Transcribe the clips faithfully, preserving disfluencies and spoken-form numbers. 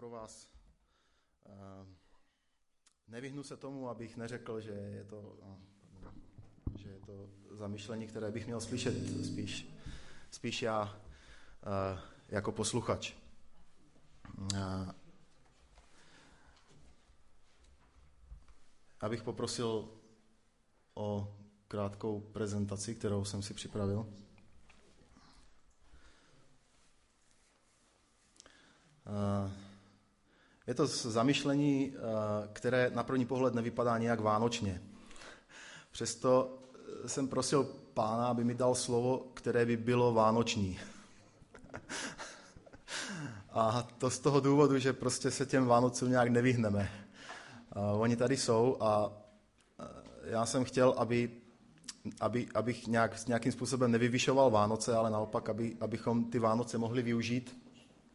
pro vás. Nevyhnu se tomu, abych neřekl, že je to, že je to zamyšlení, které bych měl slyšet spíš, spíš já jako posluchač. Abych poprosil o krátkou prezentaci, kterou jsem si připravil. Je to zamyšlení, které na první pohled nevypadá nějak vánočně. Přesto jsem prosil Pána, aby mi dal slovo, které by bylo vánoční. A to z toho důvodu, že prostě se těm Vánocům nějak nevyhneme. Oni tady jsou a já jsem chtěl, aby, aby, abych nějak, nějakým způsobem nevyvyšoval Vánoce, ale naopak, aby, abychom ty Vánoce mohli využít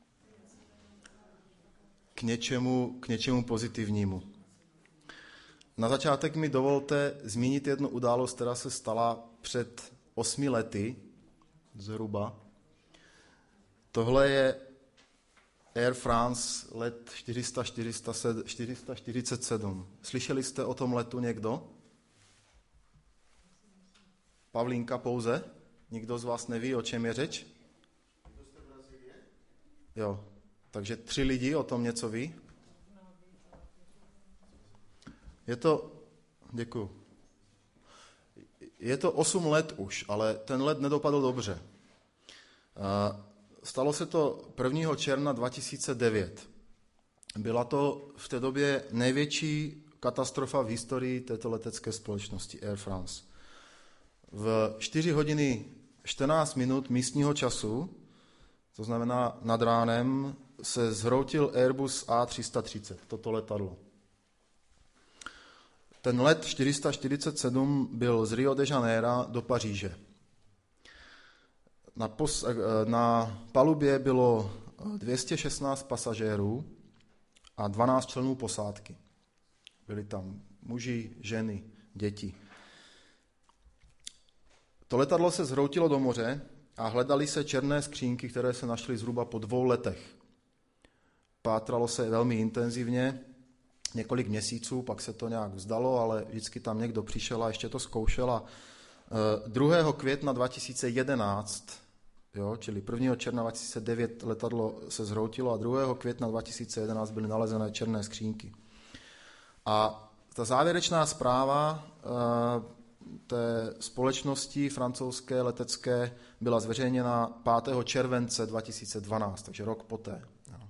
k něčemu, k něčemu pozitivnímu. Na začátek mi dovolte zmínit jednu událost, která se stala před osmi lety, zhruba. Tohle je Air France let čtyři sta čtyřicet sedm. Slyšeli jste o tom letu někdo? Pavlínka pouze? Nikdo z vás neví, o čem je řeč? Jo. Takže tři lidi o tom něco ví? Je to, děkuju. Je to osm let už, ale ten let nedopadl dobře. Stalo se to prvního června dva tisíce devět. Byla to v té době největší katastrofa v historii této letecké společnosti Air France. V čtyři hodiny čtrnáct minut místního času, to znamená nad ránem, se zhroutil Airbus A tři sta třicet, toto letadlo. Ten let čtyři sta čtyřicet sedm byl z Rio de Janeiro do Paříže. Na, pos, na palubě bylo dvě stě šestnáct pasažérů a dvanáct členů posádky. Byli tam muži, ženy, děti. To letadlo se zhroutilo do moře a hledali se černé skřínky, které se našly zhruba po dvou letech. Pátralo se velmi intenzivně, několik měsíců, pak se to nějak vzdalo, ale vždycky tam někdo přišel a ještě to zkoušel. A druhého května dva tisíce jedenáct, jo, čili prvního června dva tisíce devět letadlo se zhroutilo a druhého května dva tisíce jedenáct byly nalezené černé skřínky. A ta závěrečná zpráva té společnosti francouzské letecké byla zveřejněna pátého července dva tisíce dvanáct, takže rok poté.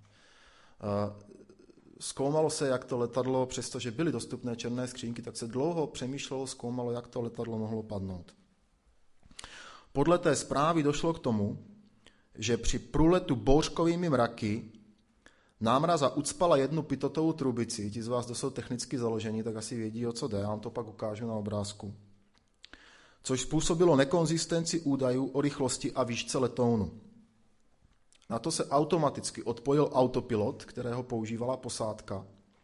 Zkoumalo se, jak to letadlo, přestože byly dostupné černé skřínky, tak se dlouho přemýšlelo, zkoumalo, jak to letadlo mohlo padnout. Podle té zprávy došlo k tomu, že při průletu bouřkovými mraky námraza ucpala jednu pitotovou trubici. Ti z vás, kdo jsou technicky založení, tak asi vědí, o co jde, já vám to pak ukážu na obrázku. Což způsobilo nekonzistenci údajů o rychlosti a výšce letounu. Na to se automaticky odpojil autopilot, kterého používala posádka.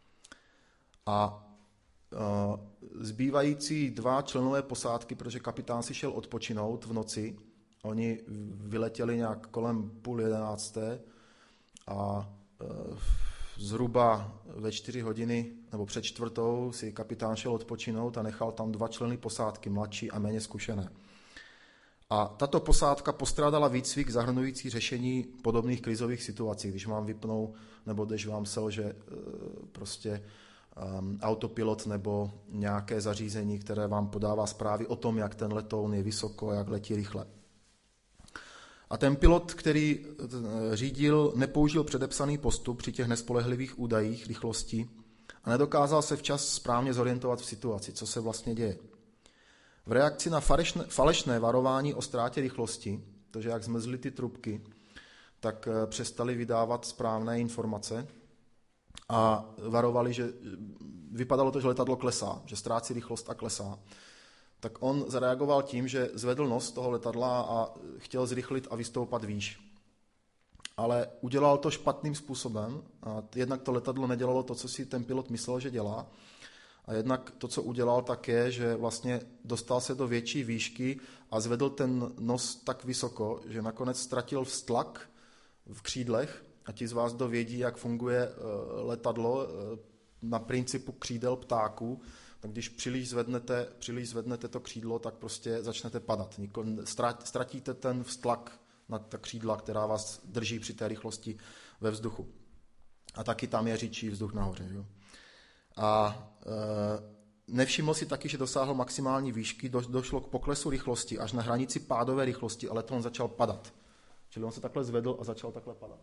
A uh, zbývající dva členové posádky, protože kapitán si šel odpočinout v noci, oni vyletěli nějak kolem půl jedenácté a uh, zhruba ve čtyři hodiny nebo před čtvrtou si kapitán šel odpočinout a nechal tam dva členy posádky, mladší a méně zkušené. A tato posádka postrádala výcvik zahrnující řešení podobných krizových situací, když vám vypnou nebo když vám selže prostě um, autopilot nebo nějaké zařízení, které vám podává zprávy o tom, jak ten letoun je vysoko, jak letí rychle. A ten pilot, který řídil, nepoužil předepsaný postup při těch nespolehlivých údajích rychlosti a nedokázal se včas správně zorientovat v situaci, co se vlastně děje. V reakci na falešné, falešné varování o ztrátě rychlosti, protože jak zmrzly ty trubky, tak přestali vydávat správné informace a varovali, že vypadalo to, že letadlo klesá, že ztrácí rychlost a klesá. Tak on zareagoval tím, že zvedl nos toho letadla a chtěl zrychlit a vystoupat výš. Ale udělal to špatným způsobem. A jednak to letadlo nedělalo to, co si ten pilot myslel, že dělá. A jednak to, co udělal, tak je, že vlastně dostal se do větší výšky a zvedl ten nos tak vysoko, že nakonec ztratil vztlak v křídlech a ti z vás, kdo vědí, jak funguje letadlo na principu křídel ptáků, tak když příliš zvednete, příliš zvednete to křídlo, tak prostě začnete padat. Ztratíte ten vztlak na ta křídla, která vás drží při té rychlosti ve vzduchu. A taky tam je řičí vzduch nahoře. Jo? A e, nevšiml si taky, že dosáhl maximální výšky, do, došlo k poklesu rychlosti až na hranici pádové rychlosti, ale to on začal padat. Čili on se takhle zvedl a začal takhle padat.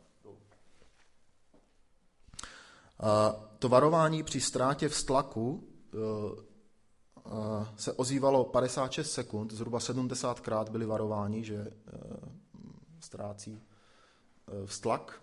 A to varování při ztrátě vztlaku e, e, se ozývalo padesát šest sekund, zhruba sedmdesátkrát byly varováni, že e, ztrácí e, vztlak.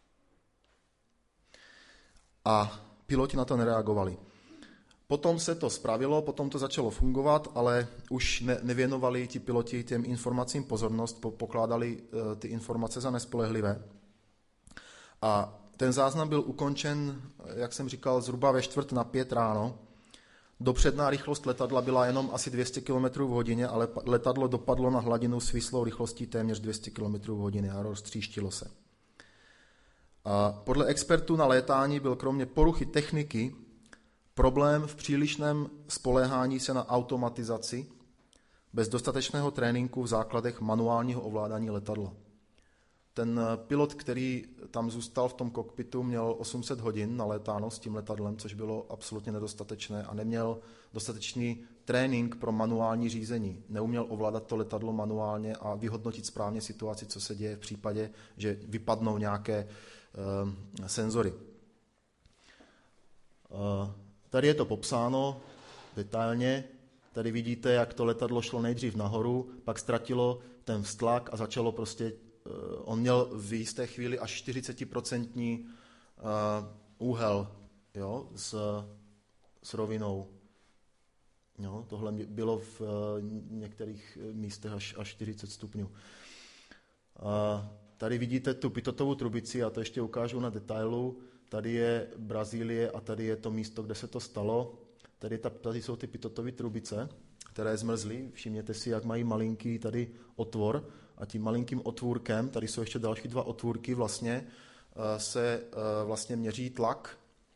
A piloti na to nereagovali. Potom se to spravilo, potom to začalo fungovat, ale už ne, nevěnovali ti piloti těm informacím pozornost, pokládali e, ty informace za nespolehlivé. A ten záznam byl ukončen, jak jsem říkal, zhruba ve čtvrt na pět ráno. Dopředná rychlost letadla byla jenom asi dvě stě kilometrů v hodině, ale letadlo dopadlo na hladinu s výslou rychlostí téměř dvě stě kilometrů v hodině a roztříštilo se. A podle expertů na létání byl kromě poruchy techniky problém v přílišném spoléhání se na automatizaci bez dostatečného tréninku v základech manuálního ovládání letadla. Ten pilot, který tam zůstal v tom kokpitu, měl osm set hodin nalétáno s tím letadlem, což bylo absolutně nedostatečné a neměl dostatečný trénink pro manuální řízení. Neuměl ovládat to letadlo manuálně a vyhodnotit správně situaci, co se děje v případě, že vypadnou nějaké uh, senzory. Uh, tady je to popsáno detailně. Tady vidíte, jak to letadlo šlo nejdřív nahoru, pak ztratilo ten vztlak a začalo prostě. On měl v jisté chvíli až čtyřicet procent úhel, jo, s, s rovinou. Jo, tohle bylo v některých místech až, až čtyřicet stupňů. A tady vidíte tu pitotovou trubici, já to ještě ukážu na detailu. Tady je Brazílie a tady je to místo, kde se to stalo. Tady, ta, tady jsou ty pitotové trubice, které zmrzly. Všimněte si, jak mají malinký tady otvor. A tím malinkým otvůrkem, tady jsou ještě další dva otvůrky, vlastně se vlastně měří tlak.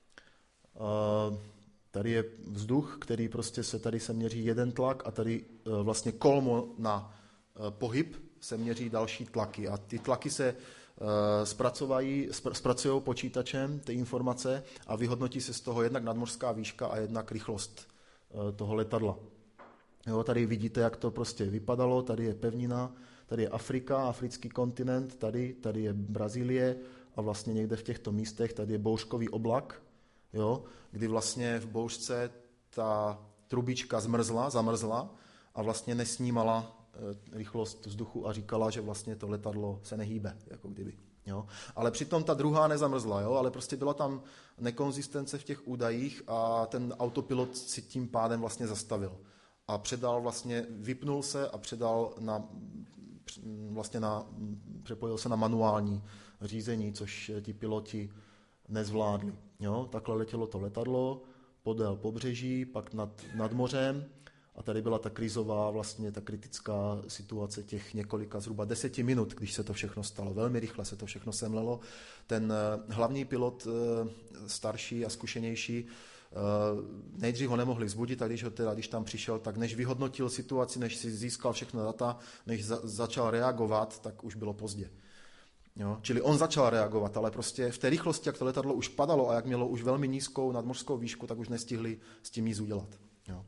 Tady je vzduch, který prostě se tady se měří jeden tlak a tady vlastně kolmo na pohyb se měří další tlaky. A ty tlaky se zpracovají, zpracují počítačem ty informace a vyhodnotí se z toho jednak nadmořská výška a jednak rychlost toho letadla. Jo, tady vidíte, jak to prostě vypadalo, tady je pevnina, tady je Afrika, africký kontinent, tady, tady je Brazílie a vlastně někde v těchto místech tady je bouřkový oblak, jo, kdy vlastně v bouřce ta trubička zmrzla, zamrzla a vlastně nesnímala e, rychlost vzduchu a říkala, že vlastně to letadlo se nehýbe, jako kdyby. Jo. Ale přitom ta druhá nezamrzla, jo, ale prostě byla tam nekonzistence v těch údajích a ten autopilot si tím pádem vlastně zastavil. A předal vlastně, vypnul se a předal na, vlastně na, přepojil se na manuální řízení, což ti piloti nezvládli. Jo? Takhle letělo to letadlo, podél pobřeží, pak nad, nad mořem a tady byla ta krizová, vlastně ta kritická situace těch několika, zhruba deseti minut, když se to všechno stalo. Velmi rychle se to všechno semlelo. Ten hlavní pilot, starší a zkušenější, nejdřív ho nemohli vzbudit, a když, ho teda, když tam přišel, tak než vyhodnotil situaci, než si získal všechno data, než za, začal reagovat, tak už bylo pozdě. Jo? Čili on začal reagovat, ale prostě v té rychlosti, jak to letadlo už padalo a jak mělo už velmi nízkou nadmořskou výšku, tak už nestihli s tím nic udělat. Jo?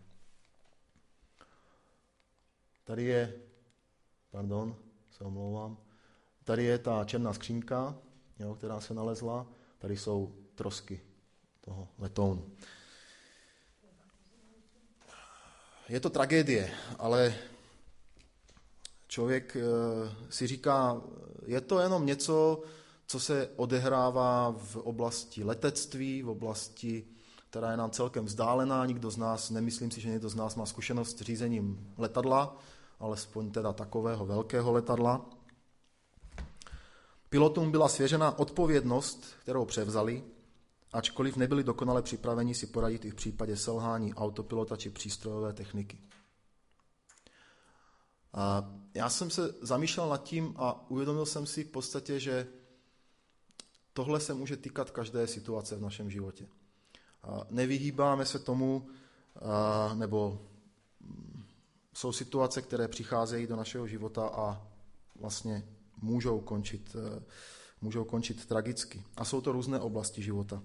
Tady je, pardon, se omlouvám, tady je ta černá skřínka, jo, která se nalezla, tady jsou trosky toho letounu. Je to tragédie, ale člověk si říká, je to jenom něco, co se odehrává v oblasti letectví, v oblasti, která je nám celkem vzdálená. Nikdo z nás, nemyslím si, že někdo z nás má zkušenost s řízením letadla, alespoň teda takového velkého letadla. Pilotům byla svěřena odpovědnost, kterou převzali, ačkoliv nebyli dokonale připraveni si poradit i v případě selhání autopilota či přístrojové techniky. A já jsem se zamýšlel nad tím a uvědomil jsem si v podstatě, že tohle se může týkat každé situace v našem životě. Nevyhýbáme se tomu, nebo jsou situace, které přicházejí do našeho života a vlastně můžou končit, můžou končit tragicky. A jsou to různé oblasti života.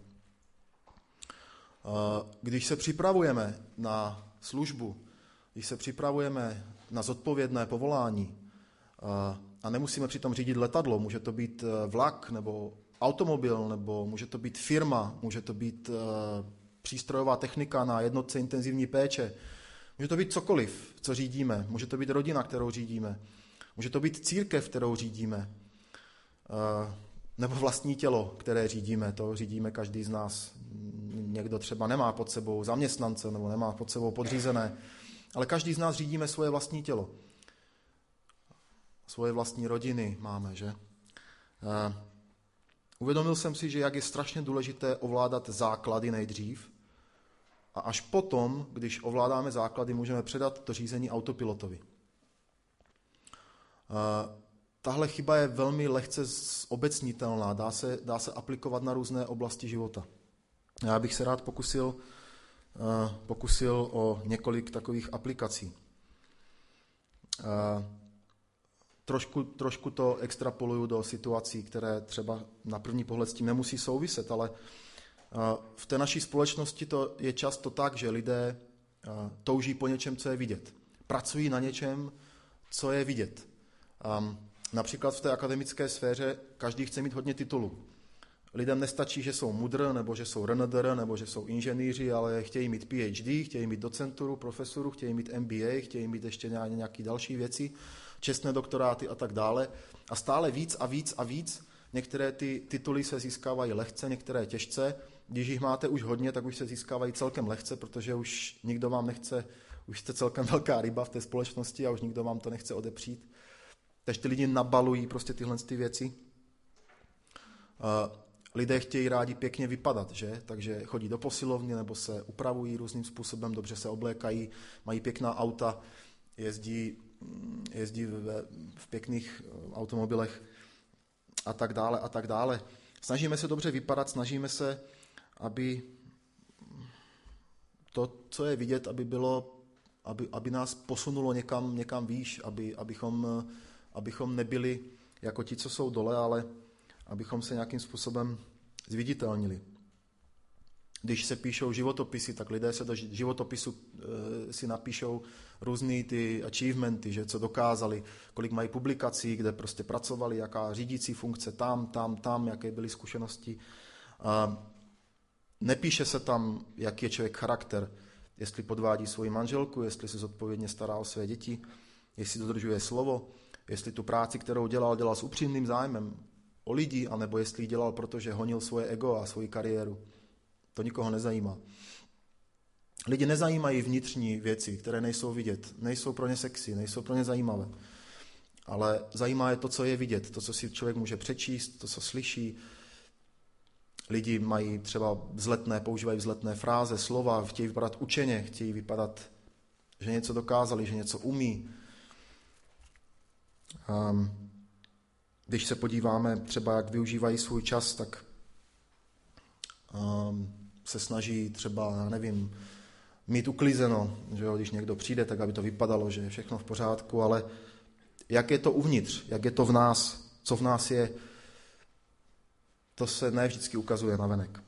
Když se připravujeme na službu, když se připravujeme na zodpovědné povolání a nemusíme přitom řídit letadlo, může to být vlak nebo automobil, nebo může to být firma, může to být přístrojová technika na jednotce intenzivní péče, může to být cokoliv, co řídíme, může to být rodina, kterou řídíme, může to být církev, kterou řídíme, nebo vlastní tělo, které řídíme, to řídíme každý z nás. Někdo třeba nemá pod sebou zaměstnance nebo nemá pod sebou podřízené, ale každý z nás řídíme svoje vlastní tělo. Svoje vlastní rodiny máme, že? Uvědomil jsem si, že jak je strašně důležité ovládat základy nejdřív a až potom, když ovládáme základy, můžeme předat to řízení autopilotovi. Tahle chyba je velmi lehce obecnitelná, dá se, dá se aplikovat na různé oblasti života. Já bych se rád pokusil, pokusil o několik takových aplikací. Trošku, trošku to extrapoluju do situací, které třeba na první pohled s tím nemusí souviset, ale v té naší společnosti to je často tak, že lidé touží po něčem, co je vidět. Pracují na něčem, co je vidět. Například v té akademické sféře každý chce mít hodně titulů. Lidem nestačí, že jsou mudr, nebo že jsou R N D R, nebo že jsou inženýři, ale chtějí mít P H D, chtějí mít docenturu, profesoru, chtějí mít M B A, chtějí mít ještě nějaké další věci, čestné doktoráty a tak dále. A stále víc a víc a víc. Některé ty tituly se získávají lehce, některé těžce. Když jich máte už hodně, tak už se získávají celkem lehce, protože už nikdo vám nechce, už jste celkem velká ryba v té společnosti a už nikdo vám to nechce odepřít. Takže ty lidi nabalují prostě tyhle ty věci. Lidé chtějí rádi pěkně vypadat, že? Takže chodí do posilovny nebo se upravují různým způsobem, dobře se oblékají, mají pěkná auta, jezdí, jezdí v, v pěkných automobilech a tak dále a tak dále. Snažíme se dobře vypadat, snažíme se, aby to, co je vidět, aby bylo, aby, aby nás posunulo někam, někam výš, aby, abychom, abychom nebyli jako ti, co jsou dole, ale abychom se nějakým způsobem zviditelnili. Když se píšou životopisy, tak lidé se do životopisu e, si napíšou různý ty achievementy, že co dokázali, kolik mají publikací, kde prostě pracovali, jaká řídící funkce tam, tam, tam, jaké byly zkušenosti. A nepíše se tam, jaký je člověk charakter, jestli podvádí svoji manželku, jestli se zodpovědně stará o své děti, jestli dodržuje slovo, jestli tu práci, kterou dělal, dělal s upřímným zájmem o lidi, anebo jestli ji dělal, protože honil svoje ego a svoji kariéru. To nikoho nezajímá. Lidi nezajímají vnitřní věci, které nejsou vidět, nejsou pro ně sexy, nejsou pro ně zajímavé. Ale zajímá je to, co je vidět, to, co si člověk může přečíst, to, co slyší. Lidi mají třeba vzletné, používají vzletné fráze, slova, chtějí vypadat učeně, chtějí vypadat, že něco dokázali, že něco umí. Um, Když se podíváme třeba, jak využívají svůj čas, tak um, se snaží třeba, já nevím, mít uklizeno, že jo, když někdo přijde, tak aby to vypadalo, že je všechno v pořádku, ale jak je to uvnitř, jak je to v nás, co v nás je, to se ne vždycky ukazuje navenek.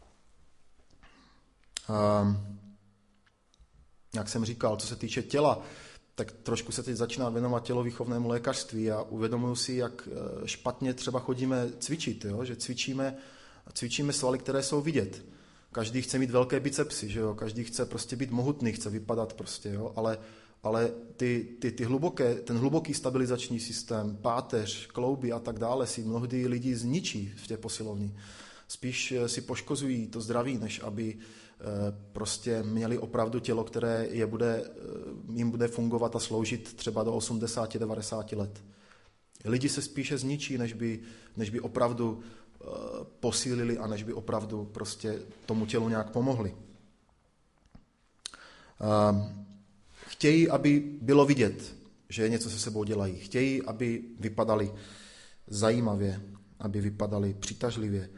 Um, jak jsem říkal, co se týče těla, tak trošku se teď začíná věnovat tělovýchovnému lékařství a uvědomuji si, jak špatně třeba chodíme cvičit, jo? Že cvičíme, cvičíme svaly, které jsou vidět. Každý chce mít velké bicepsy, že jo? Každý chce prostě být mohutný, chce vypadat prostě, jo? Ale, ale ty, ty, ty hluboké, ten hluboký stabilizační systém, páteř, klouby a tak dále si mnohdy lidi zničí v té posilovně. Spíš si poškozují to zdraví, než aby prostě měli opravdu tělo, které je bude, jim bude fungovat a sloužit třeba do osmdesát devadesát let. Lidi se spíše zničí, než by, než by opravdu posílili a než by opravdu prostě tomu tělu nějak pomohli. Chtějí, aby bylo vidět, že něco se sebou dělají. Chtějí, aby vypadali zajímavě. aby vypadaly přitažlivě.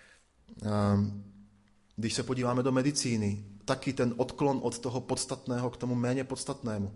Když se podíváme do medicíny, taky ten odklon od toho podstatného k tomu méně podstatnému.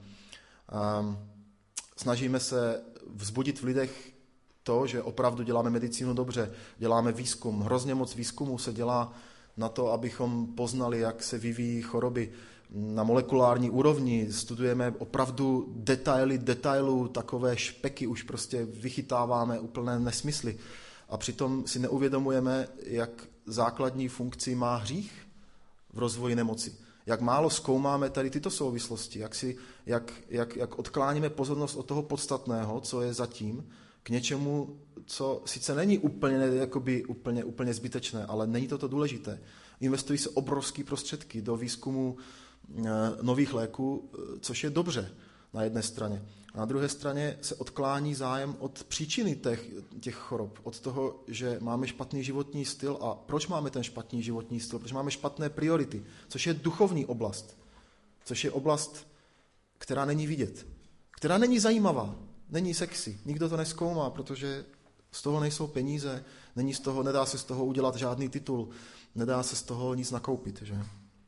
Snažíme se vzbudit v lidech to, že opravdu děláme medicínu dobře, děláme výzkum. Hrozně moc výzkumu se dělá na to, abychom poznali, jak se vyvíjí choroby na molekulární úrovni. Studujeme opravdu detaily detailů, takové špeky už prostě vychytáváme úplné nesmysly. A přitom si neuvědomujeme, jak základní funkci má hřích v rozvoji nemoci. Jak málo zkoumáme tady tyto souvislosti, jak, si, jak, jak, jak odkláníme pozornost od toho podstatného, co je zatím, k něčemu, co sice není úplně, jakoby, úplně, úplně zbytečné, ale není to to důležité. Investují se obrovské prostředky do výzkumu e, nových léků, což je dobře na jedné straně. A na druhé straně se odklání zájem od příčiny těch, těch chorob, od toho, že máme špatný životní styl. A proč máme ten špatný životní styl? Proč máme špatné priority? Což je duchovní oblast. Což je oblast, která není vidět. Která není zajímavá. Není sexy. Nikdo to nezkoumá, protože z toho nejsou peníze, není z toho, nedá se z toho udělat žádný titul, nedá se z toho nic nakoupit. Že?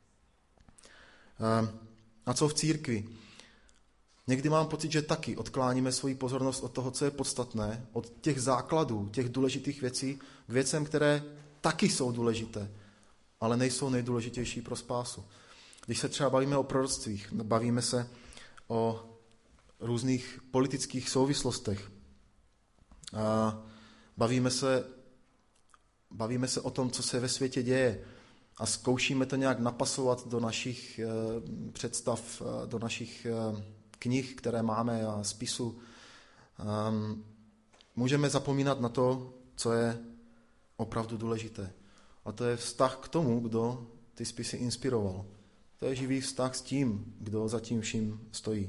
A co v církvi? Někdy mám pocit, že taky odkláníme svoji pozornost od toho, co je podstatné, od těch základů, těch důležitých věcí, k věcem, které taky jsou důležité, ale nejsou nejdůležitější pro spásu. Když se třeba bavíme o proroctvích, bavíme se o různých politických souvislostech, a bavíme se, bavíme se o tom, co se ve světě děje a zkoušíme to nějak napasovat do našich eh, představ, do našich eh, knih, které máme a spisů. Um, můžeme zapomínat na to, co je opravdu důležité. A to je vztah k tomu, kdo ty spisy inspiroval. To je živý vztah s tím, kdo za tím vším stojí.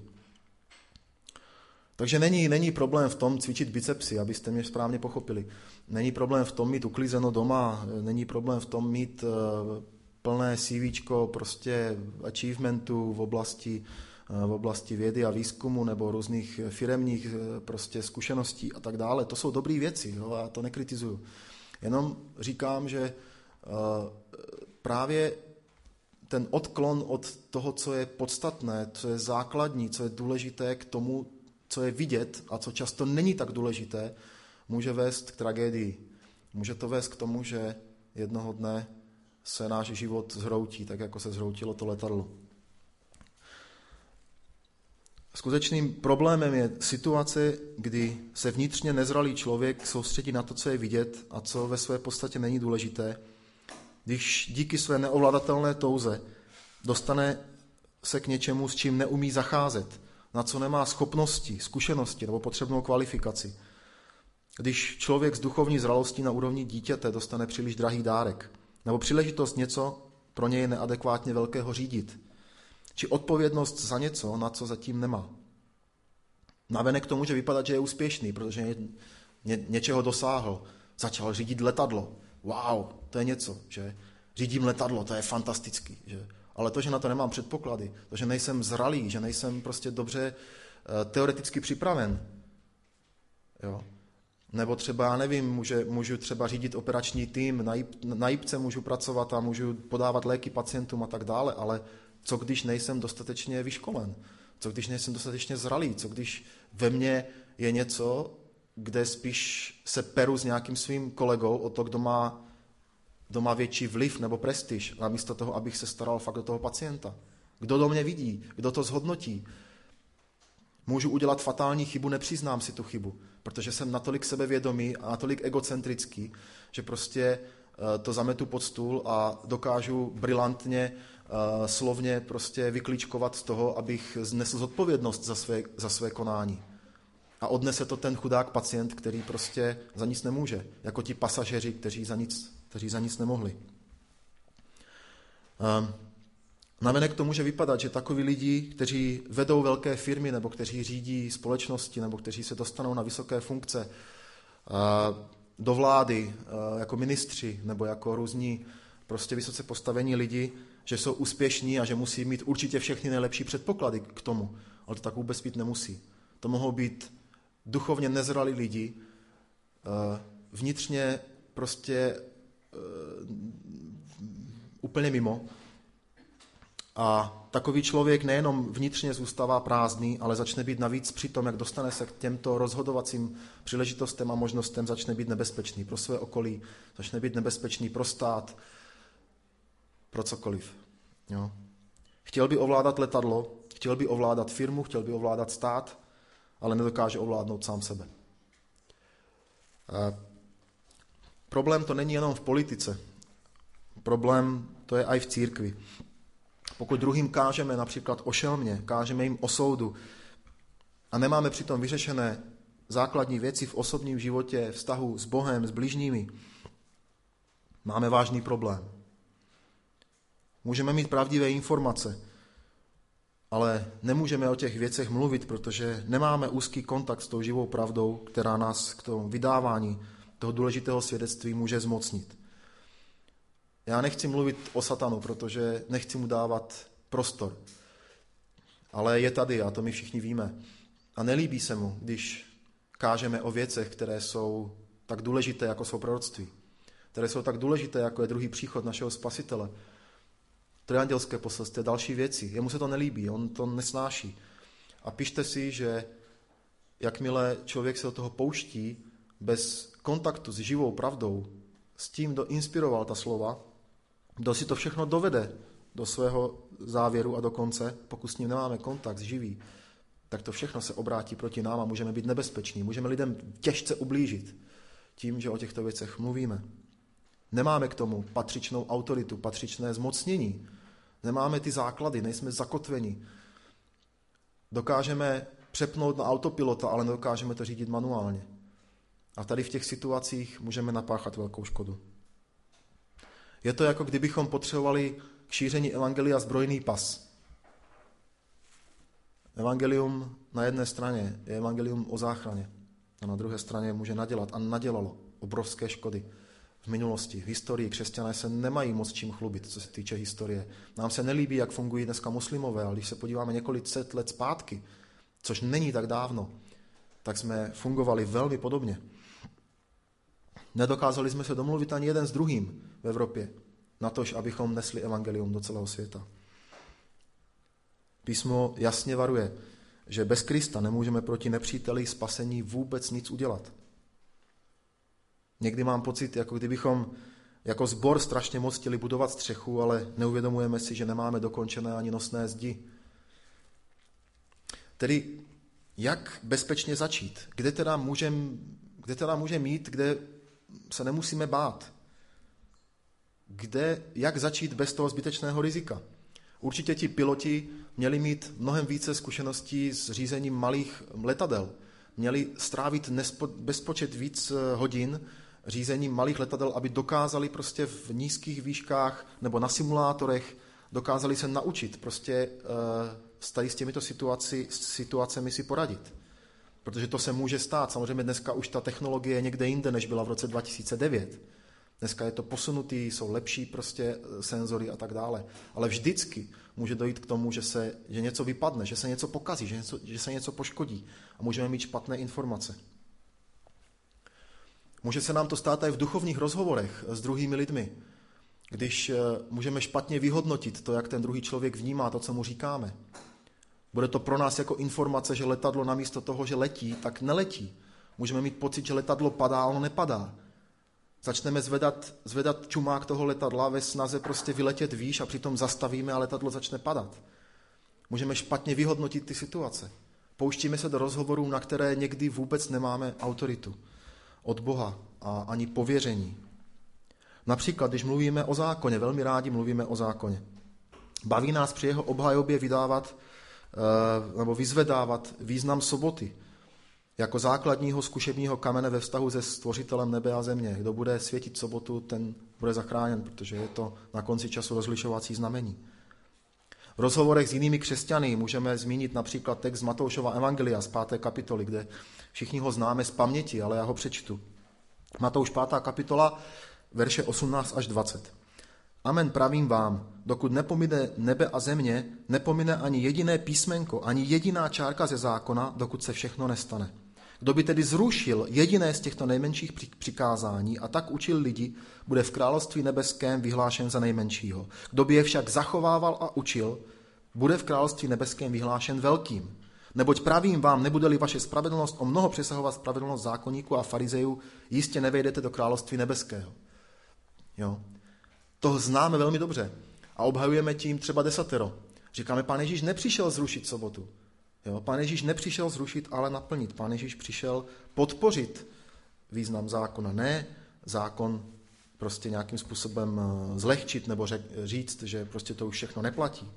Takže není, není problém v tom cvičit bicepsy, abyste mě správně pochopili. Není problém v tom mít uklizeno doma, není problém v tom mít uh, plné CVčko prostě achievementů v oblasti v oblasti vědy a výzkumu nebo různých firemních prostě zkušeností a tak dále. To jsou dobré věci, jo, já to nekritizuju. Jenom říkám, že uh, právě ten odklon od toho, co je podstatné, co je základní, co je důležité k tomu, co je vidět a co často není tak důležité, může vést k tragédii. Může to vést k tomu, že jednoho dne se náš život zhroutí, tak jako se zhroutilo to letadlo. Skutečným problémem je situace, kdy se vnitřně nezralý člověk soustředí na to, co je vidět a co ve své podstatě není důležité, když díky své neovladatelné touze dostane se k něčemu, s čím neumí zacházet, na co nemá schopnosti, zkušenosti nebo potřebnou kvalifikaci. Když člověk s duchovní zralostí na úrovni dítěte dostane příliš drahý dárek, nebo příležitost něco pro něj neadekvátně velkého řídit, či odpovědnost za něco, na co zatím nemá. Navenek to může vypadat, že je úspěšný, protože ně, ně, něčeho dosáhl. Začal řídit letadlo. Wow, to je něco, že? Řídím letadlo, to je fantastický, že? Ale to, že na to nemám předpoklady, to, že nejsem zralý, že nejsem prostě dobře uh, teoreticky připraven. Jo? Nebo třeba, já nevím, může, můžu třeba řídit operační tým, na, jíp, na jípce můžu pracovat a můžu podávat léky pacientům a tak dále, ale co když nejsem dostatečně vyškolen? Co když nejsem dostatečně zralý? Co když ve mně je něco, kde spíš se peru s nějakým svým kolegou o to, kdo má, kdo má větší vliv nebo prestiž, namísto toho, abych se staral fakt do toho pacienta? Kdo do mě vidí? Kdo to zhodnotí? Můžu udělat fatální chybu, nepřiznám si tu chybu, protože jsem natolik sebevědomý a natolik egocentrický, že prostě to zametu pod stůl a dokážu brilantně Uh, slovně prostě vyklíčkovat z toho, abych znesl zodpovědnost za své, za své konání. A odnese to ten chudák pacient, který prostě za nic nemůže, jako ti pasažeři, kteří za nic, kteří za nic nemohli. Uh, navenek to může vypadat, že takoví lidi, kteří vedou velké firmy, nebo kteří řídí společnosti, nebo kteří se dostanou na vysoké funkce, uh, do vlády, uh, jako ministři, nebo jako různí prostě vysoce postavení lidi, že jsou úspěšní a že musí mít určitě všechny nejlepší předpoklady k tomu. Ale to tak vůbec být nemusí. To mohou být duchovně nezralí lidi vnitřně prostě uh, úplně mimo. A takový člověk nejenom vnitřně zůstává prázdný, ale začne být navíc při tom, jak dostane se k těmto rozhodovacím příležitostem a možnostem, začne být nebezpečný pro své okolí, začne být nebezpečný pro stát, pro cokoliv. Jo. Chtěl by ovládat letadlo, chtěl by ovládat firmu, chtěl by ovládat stát, ale nedokáže ovládnout sám sebe. A problém to není jenom v politice. Problém to je i v církvi. Pokud druhým kážeme například o šelmě, kážeme jim o soudu a nemáme přitom vyřešené základní věci v osobním životě, vztahu s Bohem, s bližními, máme vážný problém. Můžeme mít pravdivé informace, ale nemůžeme o těch věcech mluvit, protože nemáme úzký kontakt s tou živou pravdou, která nás k tomu vydávání toho důležitého svědectví může zmocnit. Já nechci mluvit o satanu, protože nechci mu dávat prostor. Ale je tady a to my všichni víme. A nelíbí se mu, když kážeme o věcech, které jsou tak důležité, jako jsou proroctví. Které jsou tak důležité, jako je druhý příchod našeho Spasitele. Trojandělské poselství a další věci. Jemu se to nelíbí, on to nesnáší. A pište si, že jakmile člověk se do toho pouští bez kontaktu s živou pravdou, s tím, kdo inspiroval ta slova, kdo si to všechno dovede do svého závěru a do konce, pokud s ním nemáme kontakt živý, tak to všechno se obrátí proti nám a můžeme být nebezpeční. Můžeme lidem těžce ublížit tím, že o těchto věcech mluvíme. Nemáme k tomu patřičnou autoritu, patřičné zmocnění. Nemáme ty základy, nejsme zakotveni. Dokážeme přepnout na autopilota, ale nedokážeme to řídit manuálně. A tady v těch situacích můžeme napáchat velkou škodu. Je to jako kdybychom potřebovali k šíření evangelia zbrojný pas. Evangelium na jedné straně je evangelium o záchraně a na druhé straně může nadělat a nadělalo obrovské škody v minulosti. V historii křesťané se nemají moc čím chlubit, co se týče historie. Nám se nelíbí, jak fungují dneska muslimové, ale když se podíváme několik set let zpátky, což není tak dávno, tak jsme fungovali velmi podobně. Nedokázali jsme se domluvit ani jeden s druhým v Evropě, natož abychom nesli evangelium do celého světa. Písmo jasně varuje, že bez Krista nemůžeme proti nepříteli spasení vůbec nic udělat. Někdy mám pocit, jako kdybychom jako sbor strašně moc chtěli budovat střechu, ale neuvědomujeme si, že nemáme dokončené ani nosné zdi. Tedy jak bezpečně začít? Kde teda můžeme kde teda můžem mít, kde se nemusíme bát? Kde, jak začít bez toho zbytečného rizika? Určitě ti piloti měli mít mnohem více zkušeností s řízením malých letadel. Měli strávit nespo, bezpočet víc hodin řízením malých letadel, aby dokázali prostě v nízkých výškách nebo na simulátorech dokázali se naučit prostě uh, s těmito situaci, situacemi si poradit. Protože to se může stát. Samozřejmě dneska už ta technologie je někde jinde, než byla v roce dva tisíce devět. Dneska je to posunutý, jsou lepší prostě senzory a tak dále. Ale vždycky může dojít k tomu, že, se, že něco vypadne, že se něco pokazí, že, něco, že se něco poškodí a můžeme mít špatné informace. Může se nám to stát i v duchovních rozhovorech s druhými lidmi, když můžeme špatně vyhodnotit to, jak ten druhý člověk vnímá to, co mu říkáme. Bude to pro nás jako informace, že letadlo namísto toho, že letí, tak neletí. Můžeme mít pocit, že letadlo padá, a ono nepadá. Začneme zvedat, zvedat čumák toho letadla ve snaze prostě vyletět výš a přitom zastavíme a letadlo začne padat. Můžeme špatně vyhodnotit ty situace. Pouštíme se do rozhovorů, na které někdy vůbec nemáme autoritu od Boha a ani pověření. Například, když mluvíme o zákoně, velmi rádi mluvíme o zákoně. Baví nás při jeho obhajobě vydávat nebo vyzvedávat význam soboty jako základního zkušebního kamene ve vztahu se stvořitelem nebe a země. Kdo bude světit sobotu, ten bude zachráněn, protože je to na konci času rozlišovací znamení. V rozhovorech s jinými křesťany můžeme zmínit například text z Matoušova evangelia z páté kapitoly, kde všichni ho známe z paměti, ale já ho přečtu. Matouš pátá kapitola, verše osmnáct až dvacet. Amen, pravím vám, dokud nepomine nebe a země, nepomine ani jediné písmenko, ani jediná čárka ze zákona, dokud se všechno nestane. Kdo by tedy zrušil jediné z těchto nejmenších přikázání a tak učil lidi, bude v království nebeském vyhlášen za nejmenšího. Kdo by je však zachovával a učil, bude v království nebeském vyhlášen velkým. Neboť pravím vám, nebude-li vaše spravedlnost o mnoho přesahovat spravedlnost zákonníků a farizejů, jistě nevejdete do království nebeského. Jo. To známe velmi dobře a obhajujeme tím třeba desatero. Říkáme, Pán Ježíš nepřišel zrušit sobotu. Jo. Pán Ježíš nepřišel zrušit, ale naplnit. Pán Ježíš přišel podpořit význam zákona, ne zákon prostě nějakým způsobem zlehčit nebo říct, že prostě to už všechno neplatí.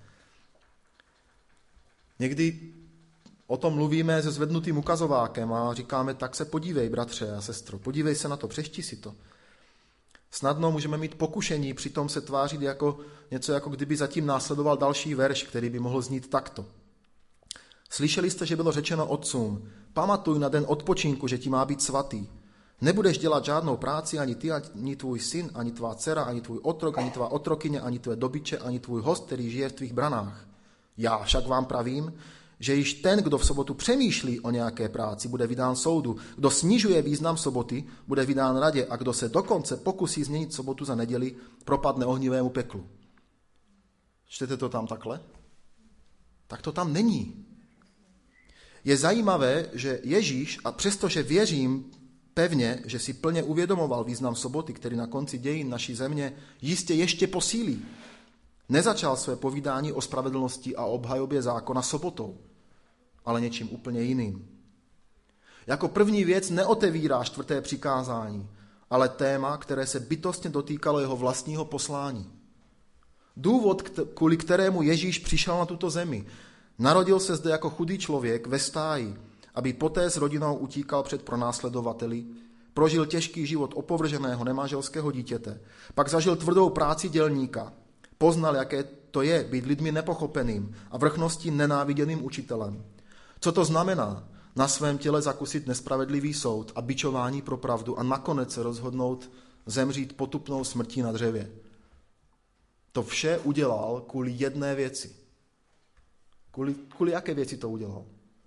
Někdy o tom mluvíme se zvednutým ukazovákem a říkáme, tak se podívej, bratře a sestro, podívej se na to, přečti si to. Snadno můžeme mít pokušení přitom se tvářit jako něco, jako kdyby zatím následoval další verš, který by mohl znít takto. Slyšeli jste, že bylo řečeno otcům, pamatuj na den odpočinku, že ti má být svatý. Nebudeš dělat žádnou práci, ani ty, ani tvůj syn, ani tvá dcera, ani tvůj otrok, ani tvá otrokyně, ani tvé dobyče, ani tvůj host, který žije v tvých branách. Já však vám pravím, že již ten, kdo v sobotu přemýšlí o nějaké práci, bude vydán soudu. Kdo snižuje význam soboty, bude vydán radě a kdo se dokonce pokusí změnit sobotu za neděli, propadne ohnivému peklu. Čtete to tam takhle? Tak to tam není. Je zajímavé, že Ježíš, a přestože věřím pevně, že si plně uvědomoval význam soboty, který na konci dějin naší země jistě ještě posílí, nezačal své povídání o spravedlnosti a obhajobě zákona sobotou, ale něčím úplně jiným. Jako první věc neotevírá čtvrté přikázání, ale téma, které se bytostně dotýkalo jeho vlastního poslání. Důvod, kvůli kterému Ježíš přišel na tuto zemi, narodil se zde jako chudý člověk ve stáji, aby poté s rodinou utíkal před pronásledovateli, prožil těžký život opovrženého nemanželského dítěte, pak zažil tvrdou práci dělníka, poznal, jaké to je být lidmi nepochopeným a vrchností nenáviděným učitelem. Co to znamená na svém těle zakusit nespravedlivý soud a bičování pro pravdu a nakonec se rozhodnout zemřít potupnou smrtí na dřevě. To vše udělal kvůli jedné věci. Kvůli, kvůli jaké věci to udělal?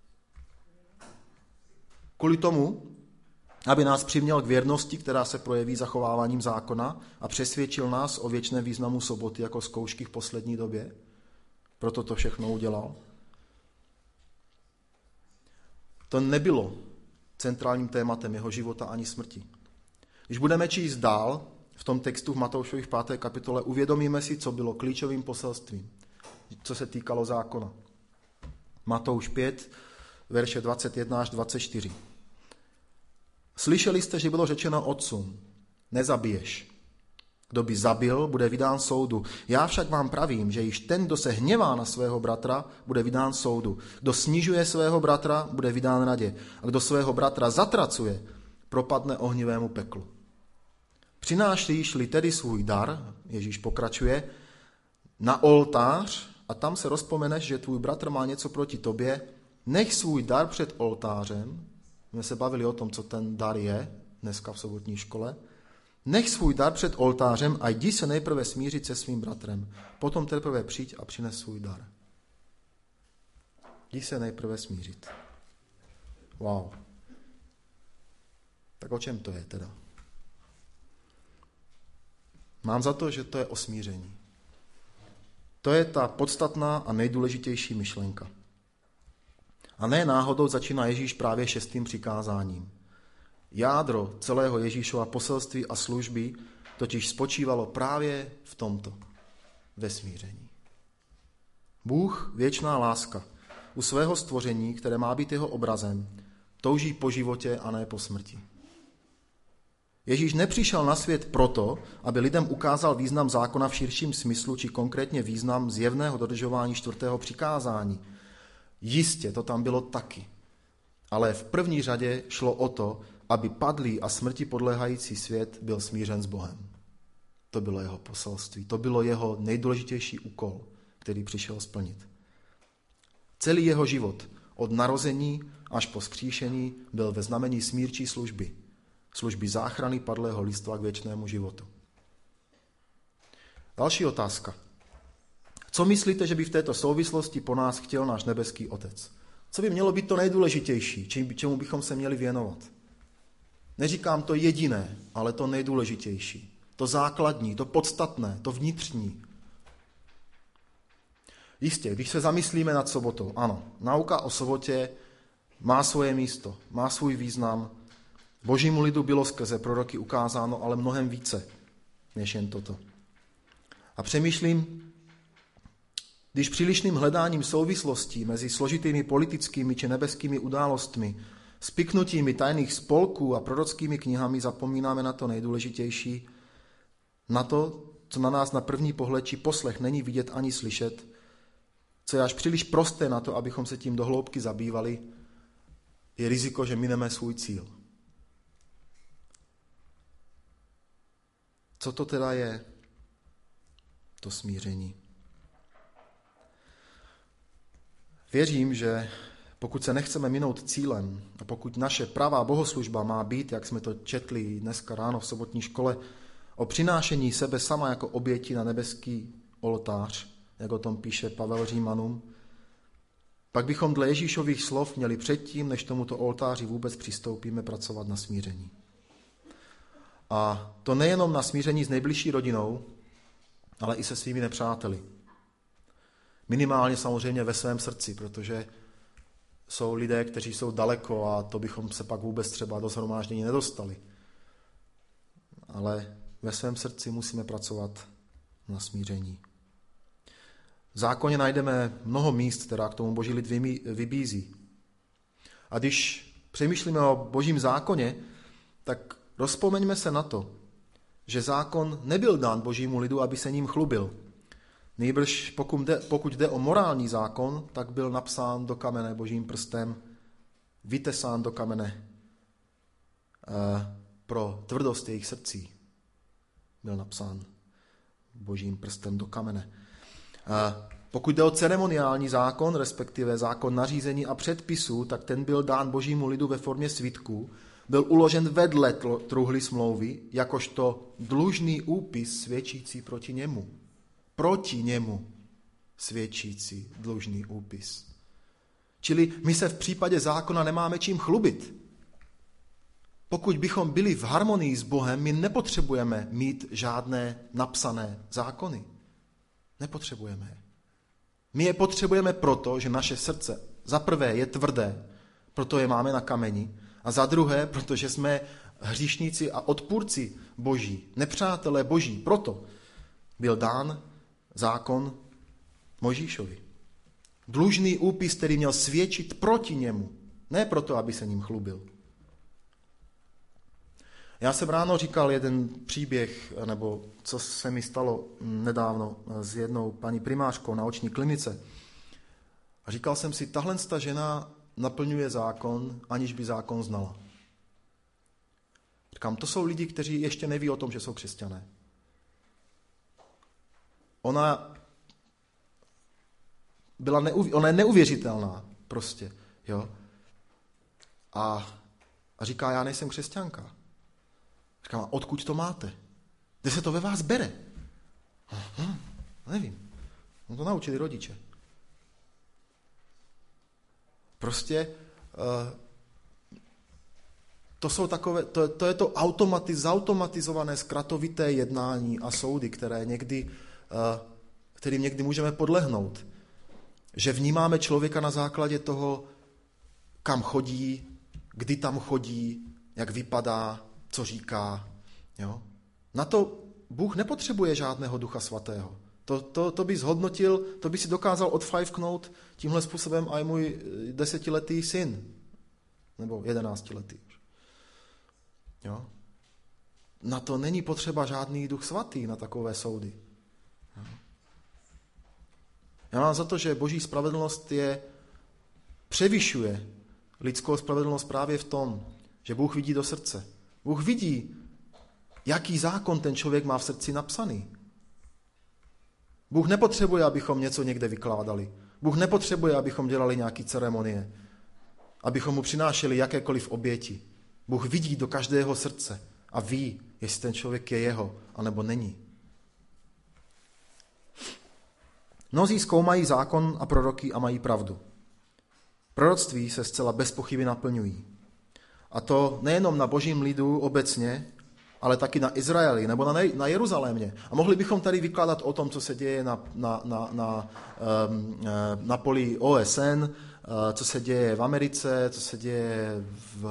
Kvůli tomu, aby nás přiměl k věrnosti, která se projeví zachováváním zákona a přesvědčil nás o věčném významu soboty jako zkoušky v poslední době. Proto to všechno udělal. To nebylo centrálním tématem jeho života ani smrti. Když budeme číst dál v tom textu v Matoušových páté kapitole, uvědomíme si, co bylo klíčovým poselstvím, co se týkalo zákona. Matouš pět, verše dvacet jedna až dvacet čtyři. Slyšeli jste, že bylo řečeno otcům, nezabiješ. Kdo by zabil, bude vydán soudu. Já však vám pravím, že již ten, kdo se hněvá na svého bratra, bude vydán soudu. Kdo snižuje svého bratra, bude vydán radě. A kdo svého bratra zatracuje, propadne ohnivému peklu. Přinášíš-li tedy svůj dar, Ježíš pokračuje, na oltář a tam se rozpomeneš, že tvůj bratr má něco proti tobě, nech svůj dar před oltářem. My jsme se bavili o tom, co ten dar je dneska v sobotní škole. Nech svůj dar před oltářem a jdi se nejprve smířit se svým bratrem. Potom teprve přijď a přines svůj dar. Jdi se nejprve smířit. Wow. Tak o čem to je teda? Mám za to, že to je o smíření. To je ta podstatná a nejdůležitější myšlenka. A ne náhodou začíná Ježíš právě šestým přikázáním. Jádro celého Ježíšova poselství a služby totiž spočívalo právě v tomto, ve smíření. Bůh, věčná láska, u svého stvoření, které má být jeho obrazem, touží po životě a ne po smrti. Ježíš nepřišel na svět proto, aby lidem ukázal význam zákona v širším smyslu, či konkrétně význam zjevného dodržování čtvrtého přikázání. Jistě, to tam bylo taky. Ale v první řadě šlo o to, aby padlý a smrti podléhající svět byl smířen s Bohem. To bylo jeho poselství, to bylo jeho nejdůležitější úkol, který přišel splnit. Celý jeho život, od narození až po vzkříšení, byl ve znamení smírčí služby, služby záchrany padlého lidstva k věčnému životu. Další otázka. Co myslíte, že by v této souvislosti po nás chtěl náš nebeský Otec? Co by mělo být to nejdůležitější, čemu bychom se měli věnovat? Neříkám to jediné, ale to nejdůležitější. To základní, to podstatné, to vnitřní. Jistě, když se zamyslíme nad sobotou, ano, nauka o sobotě má svoje místo, má svůj význam. Božímu lidu bylo skrze proroky ukázáno ale mnohem více, než jen toto. A přemýšlím, když přílišným hledáním souvislostí mezi složitými politickými či nebeskými událostmi, spiknutími tajných spolků a prorockými knihami zapomínáme na to nejdůležitější, na to, co na nás na první pohled či poslech není vidět ani slyšet, co je až příliš prosté na to, abychom se tím dohloubky zabývali, je riziko, že mineme svůj cíl. Co to teda je? To smíření. Věřím, že pokud se nechceme minout cílem a pokud naše pravá bohoslužba má být, jak jsme to četli dneska ráno v sobotní škole, o přinášení sebe sama jako oběti na nebeský oltář, jak o tom píše Pavel Římanům, pak bychom dle Ježíšových slov měli předtím, než tomuto oltáři vůbec přistoupíme, pracovat na smíření. A to nejenom na smíření s nejbližší rodinou, ale i se svými nepřáteli. Minimálně samozřejmě ve svém srdci, protože jsou lidé, kteří jsou daleko a to bychom se pak vůbec třeba do shromáždění nedostali. Ale ve svém srdci musíme pracovat na smíření. V zákoně najdeme mnoho míst, která k tomu Boží lid vybízí. A když přemýšlíme o Božím zákoně, tak rozpomeňme se na to, že zákon nebyl dán Božímu lidu, aby se ním chlubil. Nejbrž pokud jde, pokud jde o morální zákon, tak byl napsán do kamene Božím prstem, vytesán do kamene eh, pro tvrdost jejich srdcí. Byl napsán Božím prstem do kamene. Eh, pokud jde o ceremoniální zákon, respektive zákon nařízení a předpisů, tak ten byl dán Božímu lidu ve formě svitků, byl uložen vedle truhly smlouvy, jakožto dlužný úpis svědčící proti němu. Proti němu svědčící dlužný úpis. Čili my se v případě zákona nemáme čím chlubit. Pokud bychom byli v harmonii s Bohem, my nepotřebujeme mít žádné napsané zákony. Nepotřebujeme je. My je potřebujeme proto, že naše srdce za prvé je tvrdé, proto je máme na kameni, a za druhé, protože jsme hříšníci a odpůrci Boží, nepřátelé Boží. Proto byl dán zákon Mojžíšovi. Dlužný úpis, který měl svědčit proti němu, ne proto, aby se ním chlubil. Já jsem ráno říkal jeden příběh, nebo co se mi stalo nedávno s jednou paní primářkou na oční klinice. A říkal jsem si, tahle ta žena naplňuje zákon, aniž by zákon znala. Říkám, to jsou lidi, kteří ještě neví o tom, že jsou křesťané. Ona byla neuvěřitelná, ona je neuvěřitelná prostě, jo. A, a říká, já nejsem křesťanka. Říkám, odkud to máte? Kde se to ve vás bere? Hm, nevím. No to naučili rodiče. Prostě uh, to jsou takové, to, to je to automatiz, zautomatizované zkratovité jednání a soudy, které někdy, uh, kterým někdy můžeme podlehnout. Že vnímáme člověka na základě toho, kam chodí, kdy tam chodí, jak vypadá, co říká. Jo? Na to Bůh nepotřebuje žádného Ducha Svatého. To, to, to by zhodnotil, to by si dokázal odfajfknout tímhle způsobem i můj desetiletý syn. Nebo jedenáctiletý. Jo? Na to není potřeba žádný Duch Svatý, na takové soudy. Jo? Já mám za to, že Boží spravedlnost je, převyšuje lidskou spravedlnost právě v tom, že Bůh vidí do srdce. Bůh vidí, jaký zákon ten člověk má v srdci napsaný. Bůh nepotřebuje, abychom něco někde vykládali. Bůh nepotřebuje, abychom dělali nějaké ceremonie, abychom mu přinášeli jakékoliv oběti. Bůh vidí do každého srdce a ví, jestli ten člověk je jeho, anebo není. Mnozí zkoumají zákon a proroky a mají pravdu. proroctví se zcela bez pochyby naplňují. A to nejenom na božím lidu obecně, ale taky na Izraeli nebo na, na Jeruzalémě. A mohli bychom tady vykládat o tom, co se děje na, na, na, na, na poli O S N, co se děje v Americe, co se děje v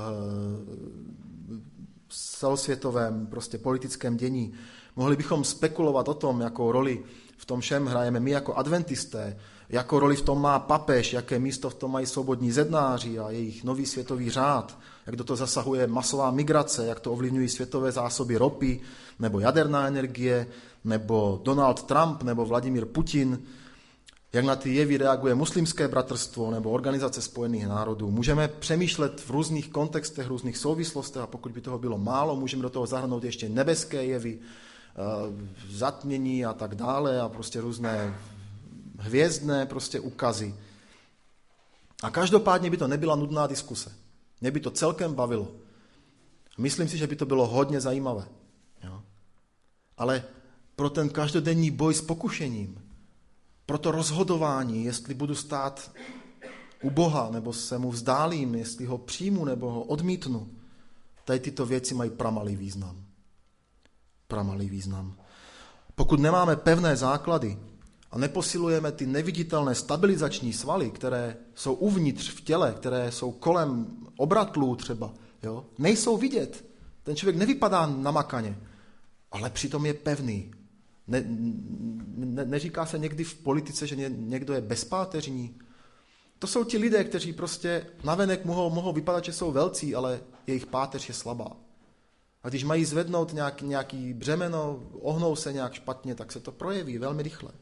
celosvětovém prostě politickém dění. Mohli bychom spekulovat o tom, jakou roli v tom všem hrajeme my jako adventisté, jakou roli v tom má papež, jaké místo v tom mají svobodní zednáři a jejich nový světový řád, jak do toho zasahuje masová migrace, jak to ovlivňují světové zásoby ropy, nebo jaderná energie, nebo Donald Trump, nebo Vladimír Putin, jak na ty jevy reaguje muslimské bratrstvo nebo Organizace spojených národů. Můžeme přemýšlet v různých kontextech, různých souvislostech a pokud by toho bylo málo, můžeme do toho zahrnout ještě nebeské jevy, zatmění a tak dále a prostě různé hvězdné prostě ukazy. A každopádně by to nebyla nudná diskuse. Mě by to celkem bavilo. Myslím si, že by to bylo hodně zajímavé. Jo? Ale pro ten každodenní boj s pokušením, pro to rozhodování, jestli budu stát u Boha, nebo se mu vzdálím, jestli ho přijmu, nebo ho odmítnu, tady tyto věci mají pramalý význam. Pramalý význam. Pokud nemáme pevné základy a neposilujeme ty neviditelné stabilizační svaly, které jsou uvnitř v těle, které jsou kolem obratlů třeba, jo, nejsou vidět. Ten člověk nevypadá namakaně, ale přitom je pevný. Ne, ne, neříká se někdy v politice, že ně, někdo je bezpáteřní? To jsou ti lidé, kteří prostě navenek mohou, mohou vypadat, že jsou velcí, ale jejich páteř je slabá. A když mají zvednout nějaký, nějaký břemeno, ohnou se nějak špatně, tak se to projeví velmi rychle.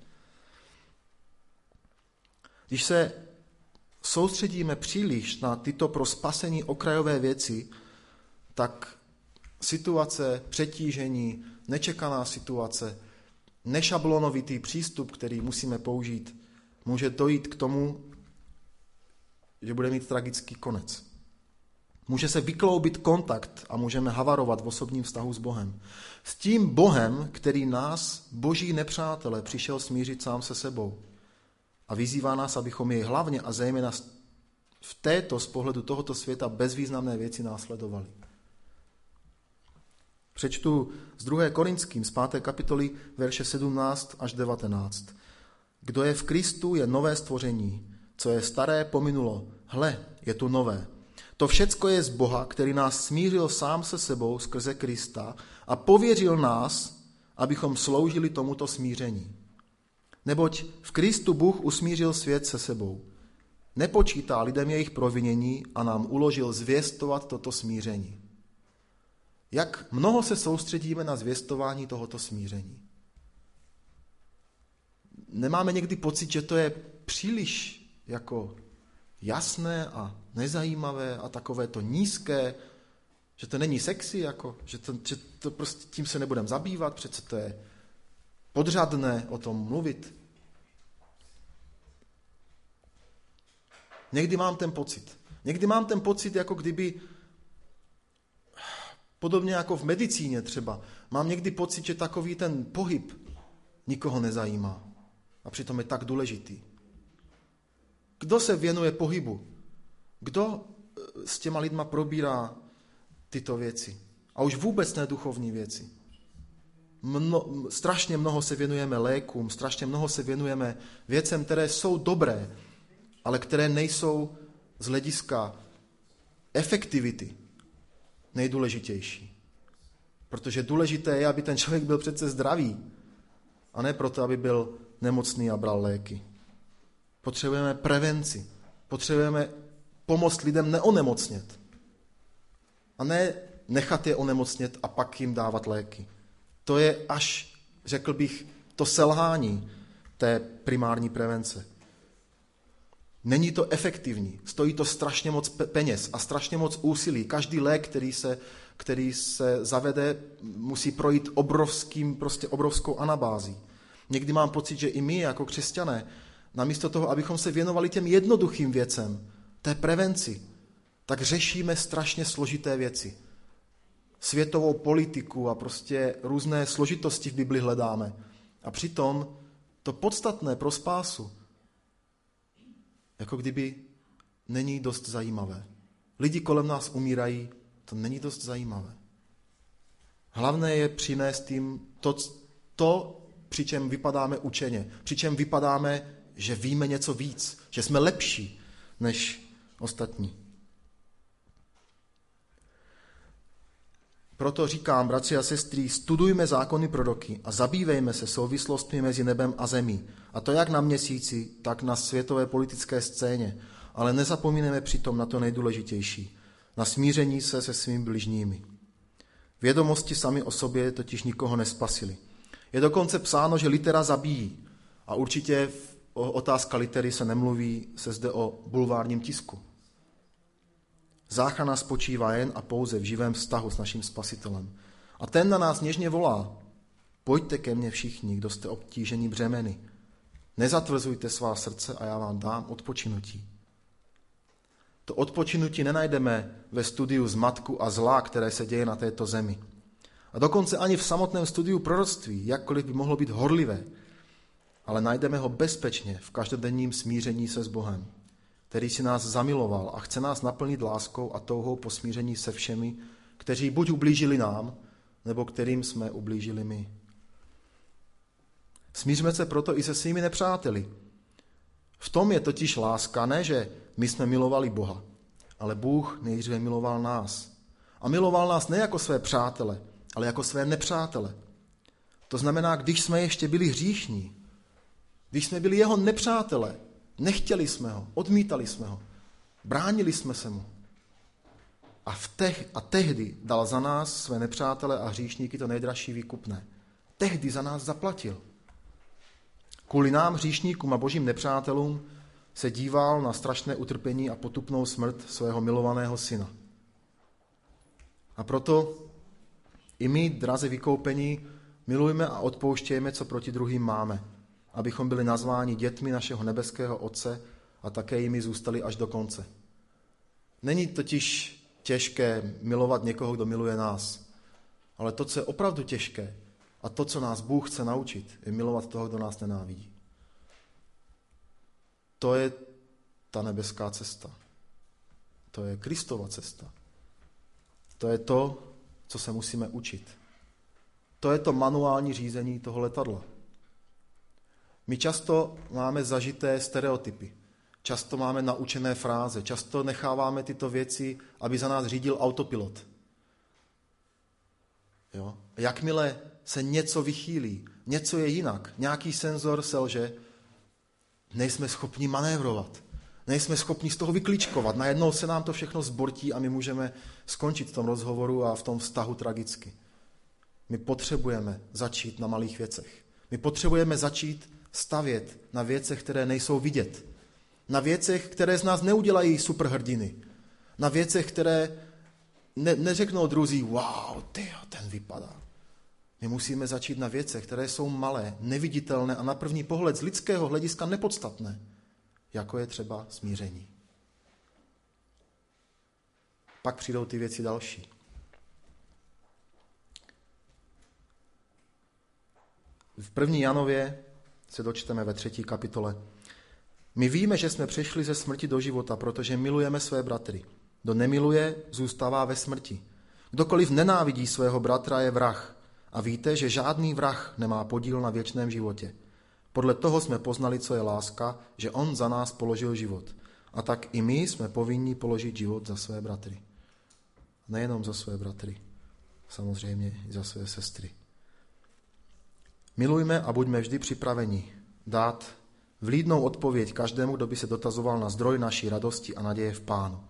Když se soustředíme příliš na tyto pro spasení okrajové věci, tak situace, přetížení, nečekaná situace, nešablonovitý přístup, který musíme použít, může dojít k tomu, že bude mít tragický konec. Může se vykloubit kontakt a můžeme havarovat v osobním vztahu s Bohem. S tím Bohem, který nás, boží nepřátele, přišel smířit sám se sebou. A vyzývá nás, abychom jej hlavně a zejména v této z pohledu tohoto světa bezvýznamné věci následovali. Přečtu z druhé Korinským z páté kapitoly verše sedmnáct až devatenáct. Kdo je v Kristu, je nové stvoření. Co je staré, pominulo. Hle, je tu nové. To všecko je z Boha, který nás smířil sám se sebou skrze Krista a pověřil nás, abychom sloužili tomuto smíření. Neboť v Kristu Bůh usmířil svět se sebou. Nepočítá lidem jejich provinění a nám uložil zvěstovat toto smíření. Jak mnoho se soustředíme na zvěstování tohoto smíření. Nemáme někdy pocit, že to je příliš jako jasné a nezajímavé a takové to nízké, že to není sexy, jako, že, to, že to prostě tím se nebudeme zabývat, přece to je podřadné o tom mluvit. Někdy mám ten pocit. Někdy mám ten pocit, jako kdyby, podobně jako v medicíně třeba, mám někdy pocit, že takový ten pohyb nikoho nezajímá. A přitom je tak důležitý. Kdo se věnuje pohybu? Kdo s těma lidma probírá tyto věci? A už vůbec ne duchovní věci. Mno, strašně mnoho se věnujeme lékům, strašně mnoho se věnujeme věcem, které jsou dobré, ale které nejsou z hlediska efektivity nejdůležitější. Protože důležité je, aby ten člověk byl přece zdravý, a ne proto, aby byl nemocný a bral léky. Potřebujeme prevenci. Potřebujeme pomoct lidem neonemocnět. A ne nechat je onemocnět a pak jim dávat léky. To je až, řekl bych, to selhání té primární prevence. Není to efektivní. Stojí to strašně moc peněz a strašně moc úsilí. Každý lék, který se, který se zavede, musí projít obrovským, prostě obrovskou anabází. Někdy mám pocit, že i my jako křesťané, namísto toho, abychom se věnovali těm jednoduchým věcem, té prevenci, tak řešíme strašně složité věci. Světovou politiku a prostě různé složitosti v Bibli hledáme. A přitom to podstatné pro spásu, jako kdyby není dost zajímavé. Lidi kolem nás umírají, to není dost zajímavé. Hlavné je přinést jim to, to, při čem vypadáme učeně, při čem vypadáme, že víme něco víc, že jsme lepší než ostatní. Proto říkám, bratři a sestry, studujme zákony proroky a zabývejme se souvislostmi mezi nebem a zemí. A to jak na měsíci, tak na světové politické scéně. Ale nezapomínejme přitom na to nejdůležitější, na smíření se se svými bližními. Vědomosti sami o sobě totiž nikoho nespasily. Je dokonce psáno, že litera zabíjí. A určitě o otázka litery se nemluví, se zde o bulvárním tisku. Záchrana spočívá jen a pouze v živém vztahu s naším Spasitelem. A ten na nás něžně volá. Pojďte ke mně všichni, kdo jste obtíženi břemeny. Nezatvrzujte svá srdce a já vám dám odpočinutí. To odpočinutí nenajdeme ve studiu zmatku a zla, které se děje na této zemi. A dokonce ani v samotném studiu proroctví, jakkoliv by mohlo být horlivé, ale najdeme ho bezpečně v každodenním smíření se s Bohem, který si nás zamiloval a chce nás naplnit láskou a touhou po smíření se všemi, kteří buď ublížili nám, nebo kterým jsme ublížili my. Smířme se proto i se svými nepřáteli. V tom je totiž láska, ne že my jsme milovali Boha, ale Bůh nejdříve miloval nás. A miloval nás ne jako své přátele, ale jako své nepřátele. To znamená, když jsme ještě byli hříšní, když jsme byli jeho nepřátele, nechtěli jsme ho, odmítali jsme ho, bránili jsme se mu. A, v teh, a tehdy dal za nás své nepřátele a hříšníky to nejdražší výkupné. Tehdy za nás zaplatil. Kvůli nám, hříšníkům a božím nepřátelům, se díval na strašné utrpení a potupnou smrt svého milovaného syna. A proto i my, draze vykoupení, milujme a odpouštějme, co proti druhým máme, abychom byli nazváni dětmi našeho nebeského Otce a také jimi zůstali až do konce. Není totiž těžké milovat někoho, kdo miluje nás, ale to, co je opravdu těžké a to, co nás Bůh chce naučit, je milovat toho, kdo nás nenávidí. To je ta nebeská cesta. To je Kristova cesta. To je to, co se musíme učit. To je to manuální řízení toho letadla. My často máme zažité stereotypy, často máme naučené fráze, často necháváme tyto věci, aby za nás řídil autopilot. Jo? Jakmile se něco vychýlí, něco je jinak, nějaký senzor selže, nejsme schopni manévrovat, nejsme schopni z toho vykličkovat, najednou se nám to všechno zbortí a my můžeme skončit v tom rozhovoru a v tom vztahu tragicky. My potřebujeme začít na malých věcech. My potřebujeme začít stavět na věcech, které nejsou vidět. Na věcech, které z nás neudělají superhrdiny. Na věcech, které ne, neřeknou druzí, wow, tyjo, ten vypadá. My musíme začít na věcech, které jsou malé, neviditelné a na první pohled z lidského hlediska nepodstatné, jako je třeba smíření. Pak přijdou ty věci další. V první Janově se dočteme ve třetí kapitole. My víme, že jsme přešli ze smrti do života, protože milujeme své bratry. Kdo nemiluje, zůstává ve smrti. Kdokoliv nenávidí svého bratra, je vrah. A víte, že žádný vrah nemá podíl na věčném životě. Podle toho jsme poznali, co je láska, že on za nás položil život. A tak i my jsme povinni položit život za své bratry. Nejenom za své bratry, samozřejmě i za své sestry. Milujme a buďme vždy připraveni dát vlídnou odpověď každému, kdo by se dotazoval na zdroj naší radosti a naděje v Pánu.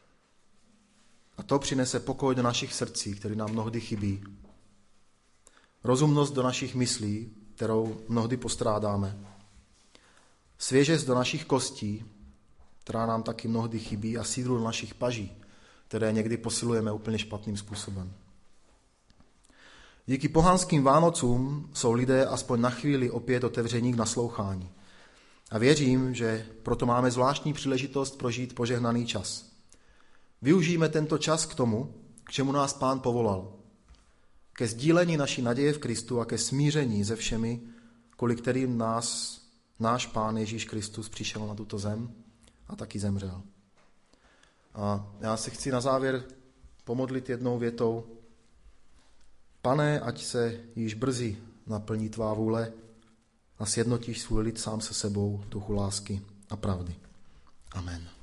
A to přinese pokoj do našich srdcí, který nám mnohdy chybí. Rozumnost do našich myslí, kterou mnohdy postrádáme. Svěžest do našich kostí, která nám taky mnohdy chybí, a sídlu do našich paží, které někdy posilujeme úplně špatným způsobem. Díky pohanským Vánocům jsou lidé aspoň na chvíli opět otevření k naslouchání. A věřím, že proto máme zvláštní příležitost prožít požehnaný čas. Využijme tento čas k tomu, k čemu nás Pán povolal. Ke sdílení naší naděje v Kristu a ke smíření se všemi, kvůli kterým nás náš Pán Ježíš Kristus přišel na tuto zem a taky zemřel. A já se chci na závěr pomodlit jednou větou. Pane, ať se již brzy naplní tvá vůle a sjednotíš svůj lid sám se sebou v duchu lásky a pravdy. Amen.